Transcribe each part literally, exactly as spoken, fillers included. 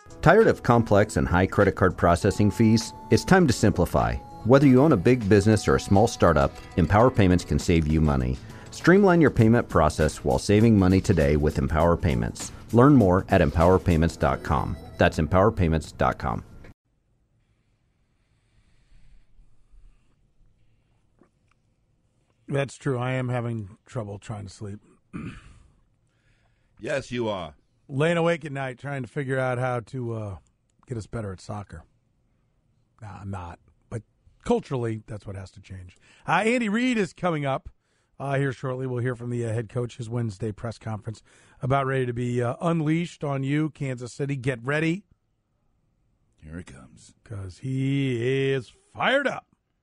Tired of complex and high credit card processing fees? It's time to simplify. Whether you own a big business or a small startup, Empower Payments can save you money. Streamline your payment process while saving money today with Empower Payments. Learn more at empower payments dot com. That's empower payments dot com. That's true. I am having trouble trying to sleep. Yes, you are. Laying awake at night trying to figure out how to uh, get us better at soccer. Nah, I'm not. But culturally, that's what has to change. Uh, Andy Reid is coming up uh, here shortly. We'll hear from the uh, head coach, his Wednesday press conference, about ready to be uh, unleashed on you, Kansas City. Get ready. Here he comes. Because he is fired up.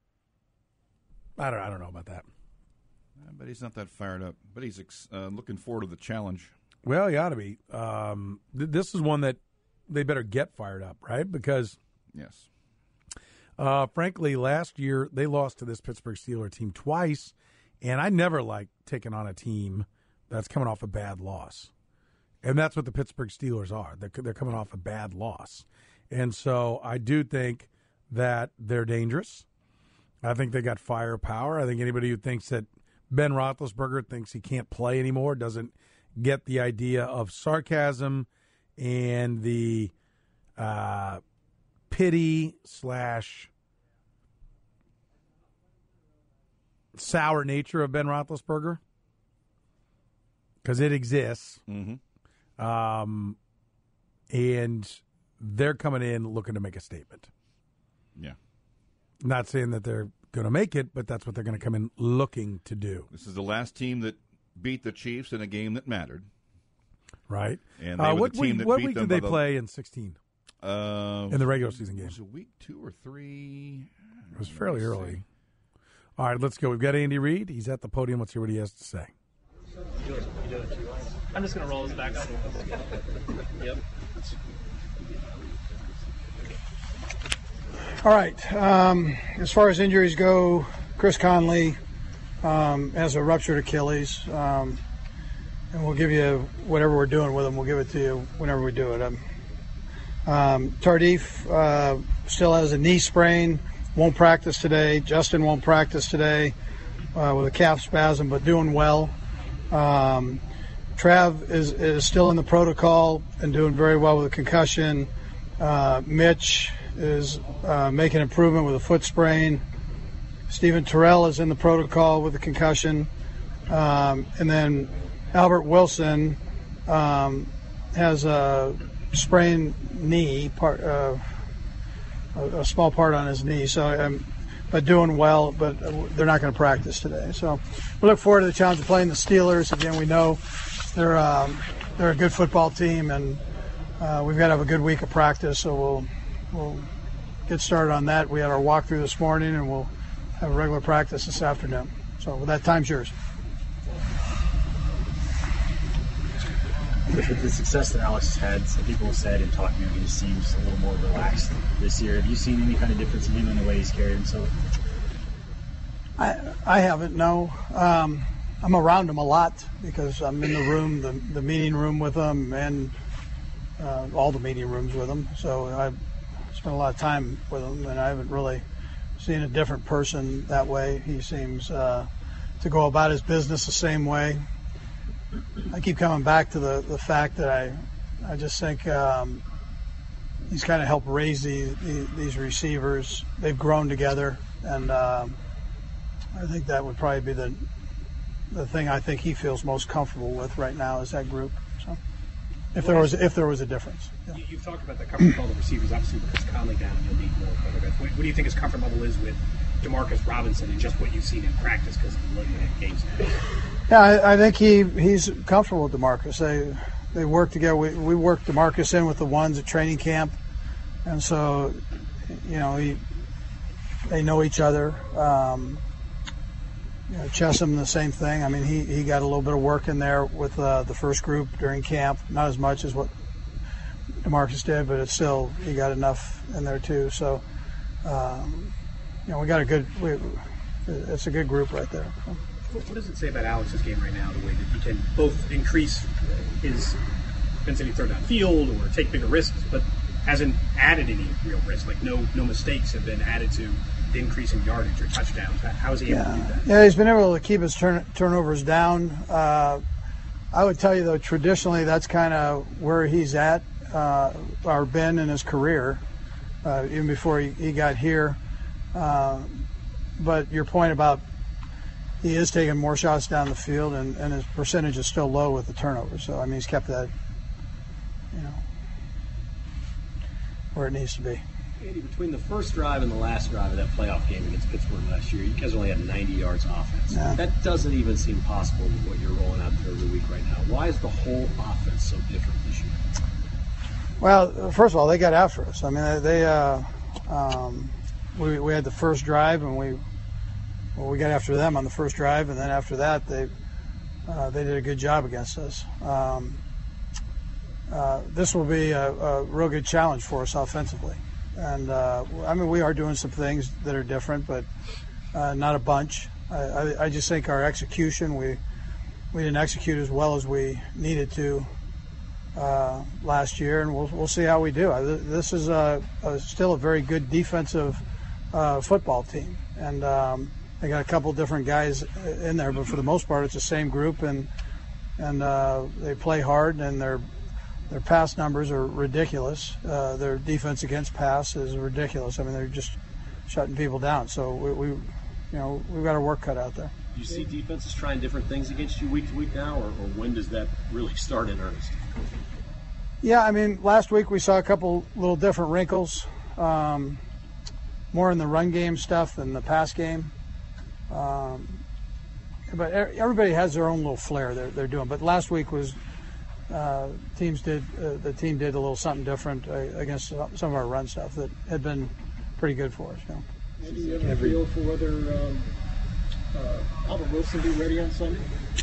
I don't, I don't know about that. But he's not that fired up. But he's ex- uh, looking forward to the challenge. Well, he ought to be. Um, th- this is one that they better get fired up, right? Because, yes, uh, frankly, last year they lost to this Pittsburgh Steelers team twice, and I never like taking on a team that's coming off a bad loss. And that's what the Pittsburgh Steelers are. They're, they're coming off a bad loss. And so I do think that they're dangerous. I think they got firepower. I think anybody who thinks that Ben Roethlisberger thinks he can't play anymore doesn't get the idea of sarcasm and the uh, pity slash sour nature of Ben Roethlisberger, because it exists. Mm-hmm. Um, and they're coming in looking to make a statement. Yeah. Not saying that they're going to make it, but that's what they're going to come in looking to do. This is the last team that beat the Chiefs in a game that mattered. Right. And they uh, were what the team week, that what beat week them did they by the, play in sixteen? Uh, in the regular season game. Was it week two or three? It was fairly early. All right, let's go. We've got Andy Reid. He's at the podium. Let's hear what he has to say. I'm just going to roll this back up. Yep. All right. Um, as far as injuries go, Chris Conley um, has a ruptured Achilles, um, and we'll give you whatever we're doing with him. We'll give it to you whenever we do it. Um, um, Tardif uh, still has a knee sprain, won't practice today. Justin won't practice today uh, with a calf spasm, but doing well. Um, Trav is, is still in the protocol and doing very well with a concussion. Uh, Mitch is uh, making improvement with a foot sprain. Stephen Terrell is in the protocol with a concussion. Um, and then Albert Wilson um, has a sprained knee, part, uh, a, a small part on his knee. So, um, but doing well, but they're not going to practice today. So we look forward to the challenge of playing the Steelers. Again, we know they're um, they're a good football team, and uh, we've got to have a good week of practice. So we'll we'll get started on that. We had our walkthrough this morning, and we'll have a regular practice this afternoon. So with that, time's yours. With the success that Alex has had, some people have said in talking to him, he just seems a little more relaxed this year. Have you seen any kind of difference in him in the way he's carried himself? I I haven't, no. Um, I'm around him a lot because I'm in the room, the, the meeting room with him, and uh, all the meeting rooms with him. So I spent a lot of time with him, and I haven't really seen a different person that way. He seems uh, to go about his business the same way. I keep coming back to the, the fact that I I just think um, he's kind of helped raise the, the, these receivers. They've grown together, and um, I think that would probably be the the thing I think he feels most comfortable with right now is that group. So, if there was if there was a difference, yeah. You've talked about the comfort level of receivers, obviously with Chris Conley down in the league. What, what do you think his comfort level is with Demarcus Robinson and just what you've seen in practice because of the looking at games now? Yeah, I, I think he he's comfortable with Demarcus. They they work together. We we worked Demarcus in with the ones at training camp, and so you know he they know each other. Um, you know, Chesham, the same thing. I mean, he, he got a little bit of work in there with uh, the first group during camp. Not as much as what Demarcus did, but it's still he got enough in there too. So um, you know we got a good. We, it's a good group right there. What does it say about Alex's game right now, the way that he can both increase his intensity throw downfield or take bigger risks, but hasn't added any real risk. Like no no mistakes have been added to the increase in yardage or touchdowns. How is he able yeah. to do that? Yeah, he's been able to keep his turn, turnovers down. Uh, I would tell you, though, traditionally that's kind of where he's at uh, or been in his career, uh, even before he, he got here. Uh, but your point about he is taking more shots down the field, and, and his percentage is still low with the turnovers. So, I mean, he's kept that, you know, where it needs to be. Andy, between the first drive and the last drive of that playoff game against Pittsburgh last year, you guys only had ninety yards offense. Yeah. That doesn't even seem possible with what you're rolling out there every week right now. Why is the whole offense so different this year? Well, first of all, they got after us. I mean, they uh, um, we we had the first drive, and we well, we got after them on the first drive, and then after that, they uh, they did a good job against us. Um, uh, this will be a, a real good challenge for us offensively. And, uh, I mean, we are doing some things that are different, but uh, not a bunch. I, I, I just think our execution, we we didn't execute as well as we needed to uh, last year, and we'll we'll see how we do. This is a, a, still a very good defensive uh, football team, and um, they got a couple different guys in there, but for the most part, it's the same group, and and uh, they play hard, and they're Their pass numbers are ridiculous. Uh, their defense against pass is ridiculous. I mean, they're just shutting people down. So we, we you know, we've got our work cut out there. Do you see defenses trying different things against you week to week now, or, or when does that really start in earnest? Yeah, I mean, last week we saw a couple little different wrinkles, um, more in the run game stuff than the pass game. Um, but everybody has their own little flair they're, they're doing. But last week was. Uh, teams did uh, the team did a little something different uh, against some of our run stuff that had been pretty good for us. You know. Do you have a feel for whether um, uh, Albert Wilson be ready on Sunday?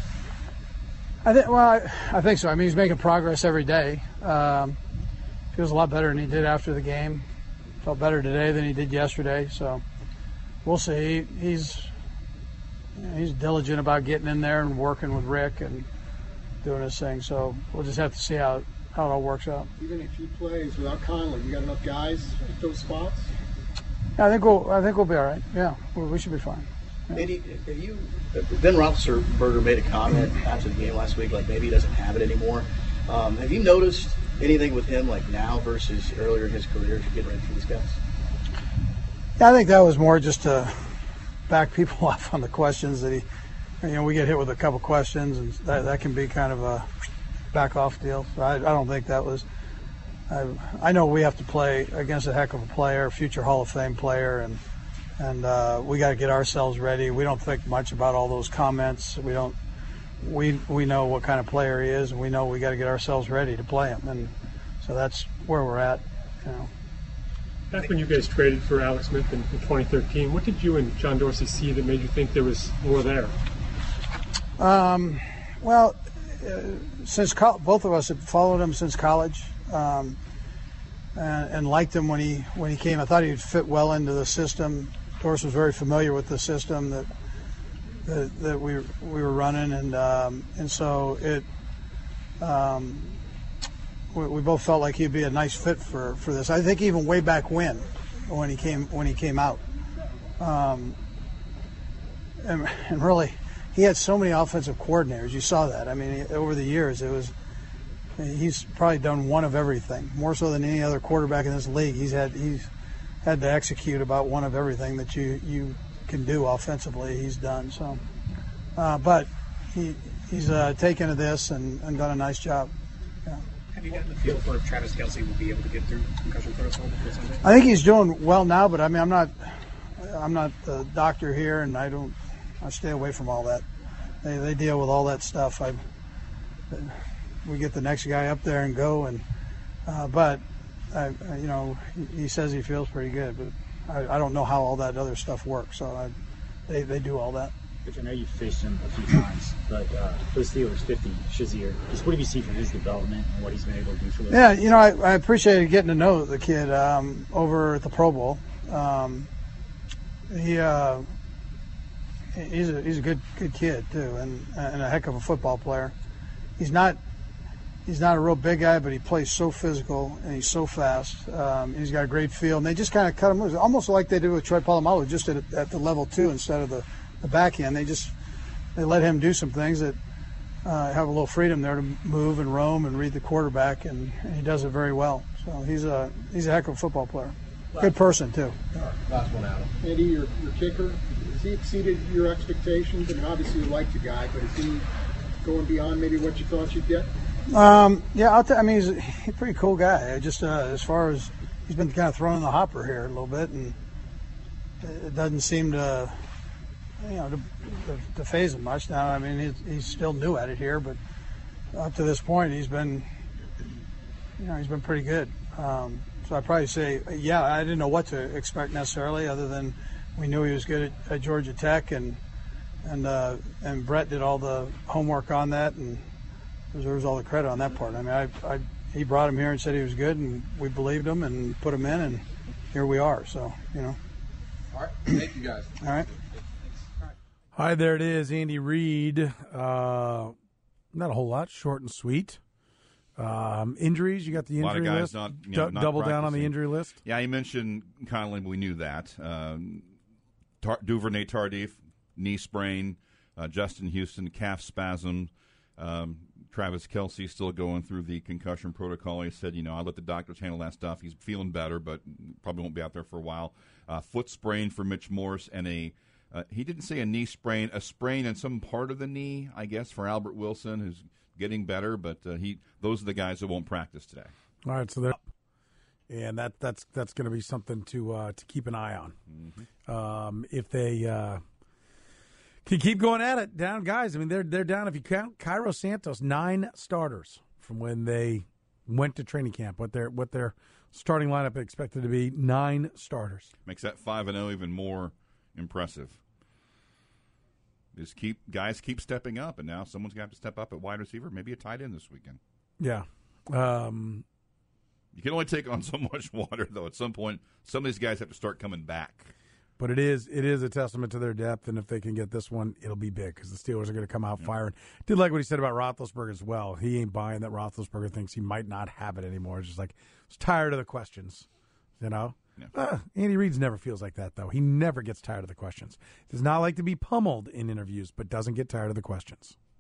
I think. Well, I, I think so. I mean, he's making progress every day. Um, feels a lot better than he did after the game. Felt better today than he did yesterday. So we'll see. He, he's he's diligent about getting in there and working with Rick and doing his thing, so we'll just have to see how, how it all works out. Even if he plays without Conley, you got enough guys at those spots? Yeah, I think we'll I think we'll be all right. Yeah, we, we should be fine. Yeah. Maybe have you Ben Roethlisberger made a comment after the game last week, like maybe he doesn't have it anymore. Um, have you noticed anything with him, like now versus earlier in his career, to get ready for these guys? Yeah, I think that was more just to back people off on the questions that he. You know, we get hit with a couple questions, and that, that can be kind of a back-off deal. So I, I don't think that was I, – I know we have to play against a heck of a player, future Hall of Fame player, and and uh, we got to get ourselves ready. We don't think much about all those comments. We don't – we we know what kind of player he is, and we know we got to get ourselves ready to play him. And so that's where we're at, you know. Back when you guys traded for Alex Smith in, in twenty thirteen, what did you and John Dorsey see that made you think there was more there? Um, well, uh, since co- both of us had followed him since college, um, and, and liked him when he when he came, I thought he'd fit well into the system. Dorsey was very familiar with the system that that, that we we were running, and um, and so it um, we, we both felt like he'd be a nice fit for, for this. I think even way back when when he came when he came out, um, and, and really. He had so many offensive coordinators. You saw that. I mean, over the years, it was he's probably done one of everything, more so than any other quarterback in this league. He's had he's had to execute about one of everything that you, you can do offensively. He's done so, uh, but he he's uh, taken to this and, and done a nice job. Yeah. Have you gotten the feel for if Travis Kelce will be able to get through concussion protocol before Sunday? I think he's doing well now, but I mean, I'm not I'm not the doctor here, and I don't. I stay away from all that. They they deal with all that stuff. I we get the next guy up there and go, and uh, but I, you know he, he says he feels pretty good, but I, I don't know how all that other stuff works. So I, they they do all that. Which I know you've faced him a few times, but uh, for the Steelers, fifty Shazier, just what do you see from his development and what he's been able to do for those? Yeah, you know I, I appreciated getting to know the kid um, over at the Pro Bowl. Um, he. Uh, He's a he's a good good kid too, and and a heck of a football player. He's not he's not a real big guy, but he plays so physical and he's so fast. Um, he's got a great feel, and they just kind of cut him loose, almost like they did with Troy Polamalu, just at, at the level two instead of the, the back end. They just they let him do some things that uh, have a little freedom there to move and roam and read the quarterback, and, and he does it very well. So he's a he's a heck of a football player. Good person too. Last one, Adam. Andy, your, your kicker, has he exceeded your expectations? I mean, obviously you like the guy, but is he going beyond maybe what you thought you'd get? Um, yeah, I'll t- I mean, he's a, he's a pretty cool guy. Just uh, as far as he's been kind of thrown in the hopper here a little bit, and it doesn't seem to, you know, to, to, to phase him much. Now, I mean, he's, he's still new at it here, but up to this point, he's been, you know, he's been pretty good. Um, so I'd probably say, yeah, I didn't know what to expect necessarily, other than we knew he was good at, at Georgia Tech, and and uh, and Brett did all the homework on that and deserves all the credit on that part. I mean, I, I he brought him here and said he was good, and we believed him and put him in, and here we are. So, you know. All right. Thank you, guys. All right. Hi, there it is, Andy Reid. Uh, not a whole lot, short and sweet. Um, injuries, you got the A lot of injury guys list. not, you know, D- not double down on the practicing. injury list. Yeah, you mentioned Conley. We knew that. Um, Tar- Duvernay Tardif, knee sprain. Uh, Justin Houston, calf spasm. Um, Travis Kelce still going through the concussion protocol. He said, you know, I let the doctors handle that stuff. He's feeling better, but probably won't be out there for a while. Uh, foot sprain for Mitch Morse, and a uh, he didn't say a knee sprain, a sprain in some part of the knee, I guess, for Albert Wilson, who's getting better. But uh, he those are the guys that won't practice today. All right, so they're up, and that that's that's going to be something to uh, to keep an eye on. Mm-hmm. Um, if they uh, can keep going at it, down guys. I mean, they're they're down. If you count Cairo Santos, nine starters from when they went to training camp. What their what their starting lineup expected to be, nine starters. Makes that five and zero even more impressive. Just keep guys keep stepping up, and now someone's got to step up at wide receiver. Maybe a tight end this weekend. Yeah. Um, you can only take on so much water, though. At some point, some of these guys have to start coming back. But it is it is a testament to their depth, and if they can get this one, it'll be big because the Steelers are going to come out Yeah. firing. Did like what he said about Roethlisberger as well. He ain't buying that Roethlisberger thinks he might not have it anymore. It's just like, he's tired of the questions, you know? Yeah. Uh, Andy Reid never feels like that, though. He never gets tired of the questions. Does not like to be pummeled in interviews, but doesn't get tired of the questions.